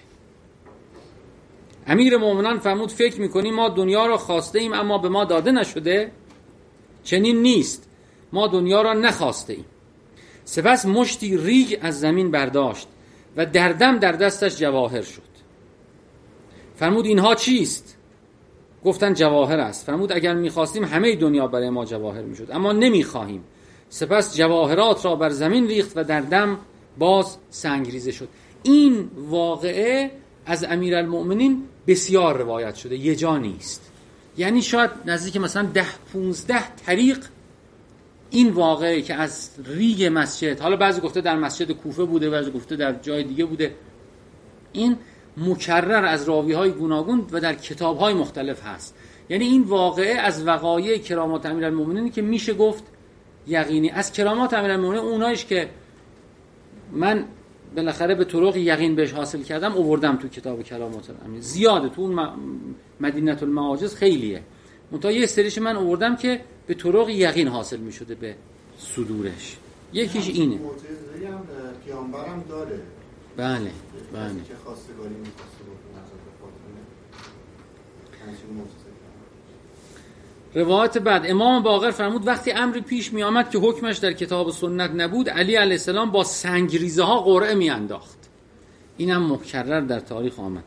Speaker 1: امیر مومنان فرمود فکر میکنی ما دنیا را خواسته ایم اما به ما داده نشده؟ چنین نیست، ما دنیا را نخواسته ایم. سپس مشتی ریگ از زمین برداشت و دردم در دستش جواهر شد. فرمود اینها چیست؟ گفتن جواهر است. فرمود اگر میخواستیم همه دنیا برای ما جواهر میشد اما نمیخواهیم. سپس جواهرات را بر زمین ریخت و در دم باز سنگریزه شد. این واقعه از امیرالمؤمنین بسیار روایت شده، یه جا نیست. یعنی شاید نزدیک مثلا 10-15 طریق این واقعه که از ریگ مسجد، حالا بعضی گفته در مسجد کوفه بوده، بعضی گفته در جای دیگه بوده، این مکرر از راوی‌های گوناگون و در کتاب‌های مختلف هست. یعنی این واقعه از وقایع کرامات امیرالمؤمنین که میشه گفت یقینی. از کرامات امیرالمؤمنین اونایش که من بالاخره به طرق یقین بهش حاصل کردم آوردم تو کتاب کرامات الامیر، زیاده، تو اون مدینه المعاجز خیلیه. منتها یه سریش من آوردم که به طرق یقین حاصل می شده به صدورش. یکیش اینه.
Speaker 3: معتزلی هم پیامبرم داره.
Speaker 1: بله بله.
Speaker 3: که خواستگاری می‌خواسته بکنه حضرت فاطمه. همچین معتزلی.
Speaker 1: روایت بعد امام باقر فرمود وقتی امری پیش می آمد که حکمش در کتاب و سنت نبود، علی علیه السلام با سنگریزه ها قرعه می انداخت. اینم مکرر در تاریخ آمد.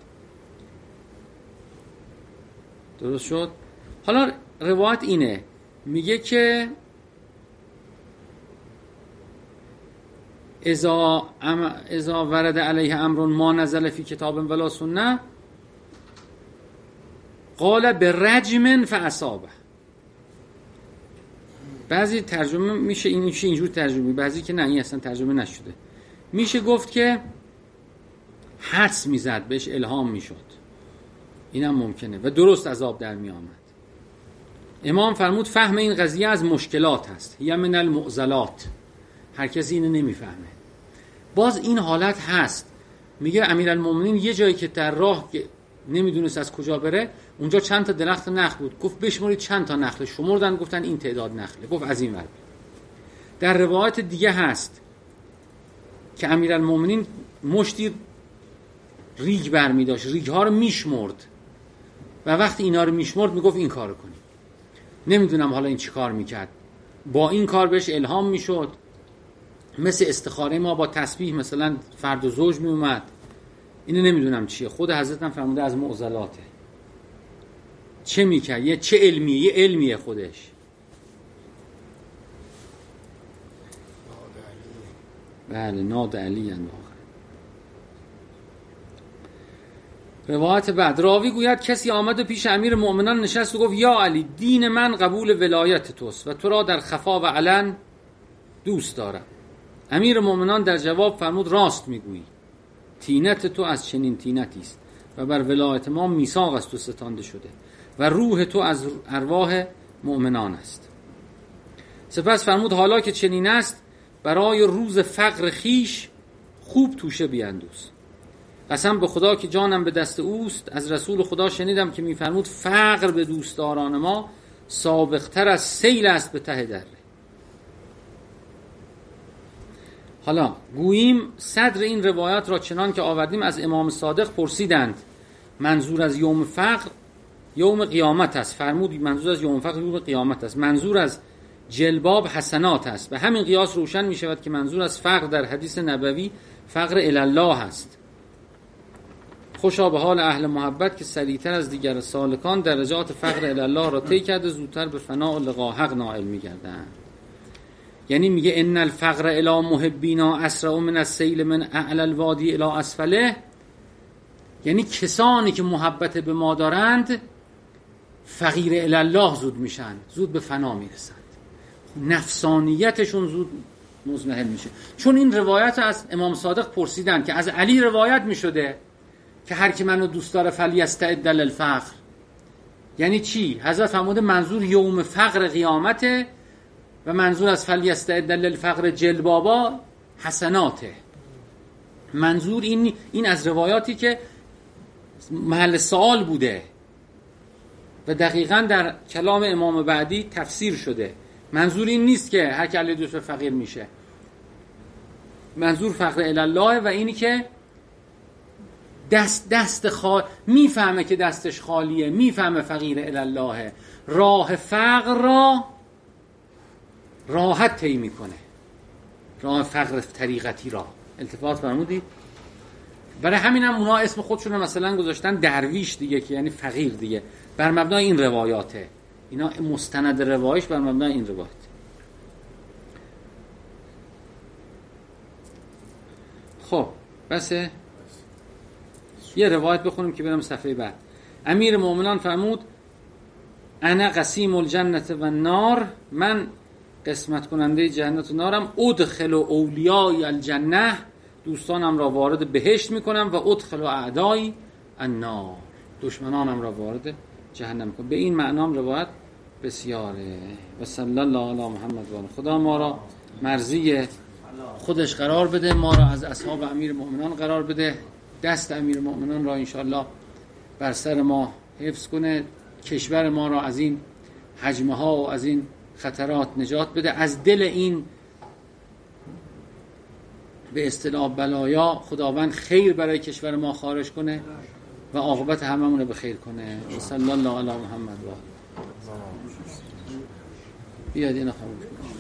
Speaker 1: درست شد؟ حالا روایت اینه، میگه که اذا ورد علیه امر ما نزل فی کتاب ولا سنه قال برجم فاصابه. بعضی ترجمه میشه اینجور ترجمه، بعضی که نه این اصلا ترجمه نشده. میشه گفت که حدس میزد، بهش الهام میشد. اینم ممکنه و درست عذاب در می آمد. امام فرمود فهم این قضیه از مشکلات هست، یا من المعضلات. هر کسی اینو نمیفهمه. باز این حالت هست. میگه امیرالمومنین یه جایی که در راه نمیدونست از کجا بره، اونجا چند تا درخت نخل بود، گفت بشمارید چند تا نخله، شمردن گفتن این تعداد نخله، گفت از این ور. در روایت دیگه هست که امیرالمومنین مشتی ریگ برمی داشت، ریگ ها رو میشمرد و وقتی اینا رو میشمرد میگفت این کارو کنی. نمیدونم حالا این چی کار میکرد، با این کار بهش الهام میشد، مثل استخاره ما با تسبیح مثلا فرد و زوج میومد. اینو نمیدونم چیه، خود حضرت هم فرموده از معضلاته. چه میکرد؟ یه چه علمیه؟ یه علمیه خودش. بله ناد علی اند. روایت بعد راوی گوید کسی آمد و پیش امیر مؤمنان نشست و گفت یا علی دین من قبول ولایت توست و تو را در خفا و علن دوست دارم. امیر مؤمنان در جواب فرمود راست میگویی، تینت تو از چنین تینتی است و بر ولایت ما میثاق است و ستانده شده و روح تو از ارواح مؤمنان است. سپس فرمود حالا که چنین است برای روز فقر خیش خوب توشه بیندوز. قسم به خدا که جانم به دست اوست، از رسول خدا شنیدم که میفرمود فقر به دوستداران ما سابقتر از سیل است به ته دره. حالا گوییم صدر این روایات را چنان که آوردیم از امام صادق پرسیدند منظور از یوم فقر یوم قیامت است. فرمود منظور از یوم فقر یوم قیامت است. منظور از جلباب حسنات است. به همین قیاس روشن می شود که منظور از فقر در حدیث نبوی فقر الالله است. خوشا به حال اهل محبت که سریعتر از دیگر سالکان درجات فقر الالله را طی کرده زودتر به فنا و لقا حق نائل می‌گردند. یعنی میگه ان الفقر الی محبینا اسرع من السیل من اعلی الوادی الی اسفله. یعنی کسانی که محبت به ما دارند فقیر الالله زود میشن، زود به فنا میرسند، نفسانیتشون زود مزمحل میشه. چون این روایت از امام صادق پرسیدن که از علی روایت میشده که هر کی منو دوست داره فلیستعد للفقر. یعنی چی؟ حضرت فرموده منظور یوم فقر قیامته و منظور از فلیستعد للفقر جلبابا حسناته. منظور این از روایاتی که محل سوال بوده و دقیقاً در کلام امام بعدی تفسیر شده. منظور این نیست که هر کی علی دوست فقیر میشه. منظور فقر الالله و اینی که دست میفهمه که دستش خالیه، میفهمه فقیر الالله، راه فقر را راحت طی میکنه، راه فقر طریقتی را. التفات فرمودید؟ برای همین هم اونا اسم خودشون رو مثلا گذاشتن درویش دیگه، که یعنی فقیر دیگه، بر مبنای این روایاته. اینا مستند روایش بر مبنای این روایت. خب بس یه روایت بخونیم که برم صفحه بعد. امیر مومنان فرمود انا قسیم الجنت و النار، من قسمت کننده جنت و نارم. ادخل اولیای الجنه، دوستانم را وارد بهشت میکنم. و ادخل اعدای النار، دشمنانم را وارد جهنم میکنم. به این معنام روایت بسیاره. و صلی الله علی محمد و خدا ما را مرضی خودش قرار بده، ما را از اصحاب امیر مومنان قرار بده، دست امیر مومنان را انشاءالله بر سر ما حفظ کنه، کشور ما را از این حجمه ها و از این خطرات نجات بده، از دل این به اصطلاح بلایا خداوند خیر برای کشور ما خارج کنه و عاقبت هممون رو به خیر کنه. صلی الله علی محمد و آله. بیاد اینو خاموش کنیم.